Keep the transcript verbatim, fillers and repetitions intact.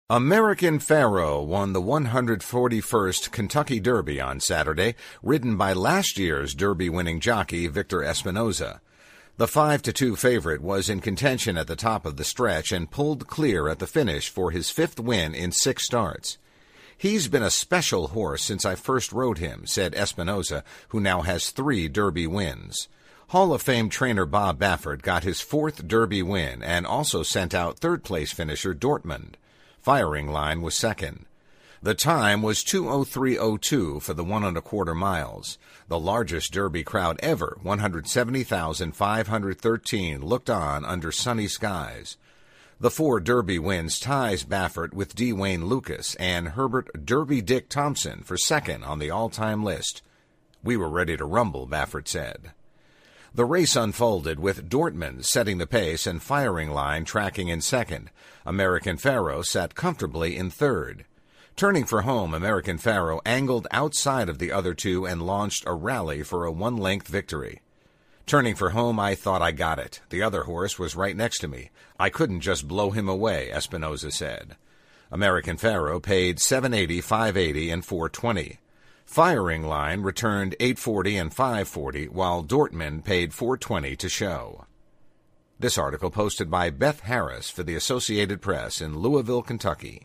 American Pharoah won the one hundred forty-first Kentucky Derby on Saturday, ridden by last year's Derby-winning jockey Victor Espinoza. The five to two favorite was in contention at the top of the stretch and pulled clear at the finish for his fifth win in six starts. "He's been a special horse since I first rode him," said Espinoza, who now has three Derby wins. Hall of Fame trainer Bob Baffert got his fourth Derby win and also sent out third-place finisher Dortmund. Firing Line was second. The time was two oh three oh two for the one and a quarter miles. The largest Derby crowd ever, one hundred seventy thousand five hundred thirteen, looked on under sunny skies. The four Derby wins ties Baffert with D. Wayne Lucas and Herbert Derby Dick Thompson for second on the all-time list. "We were ready to rumble," Baffert said. The race unfolded with Dortmund setting the pace and Firing Line tracking in second. American Pharoah sat comfortably in third. Turning for home, American Pharoah angled outside of the other two and launched a rally for a one-length victory. "Turning for home, I thought I got it. The other horse was right next to me. I couldn't just blow him away," Espinoza said. American Pharoah paid seven eighty, five eighty, and four twenty. Firing Line returned eight forty and five forty, while Dortmund paid four twenty to show. This article posted by Beth Harris for the Associated Press in Louisville, Kentucky.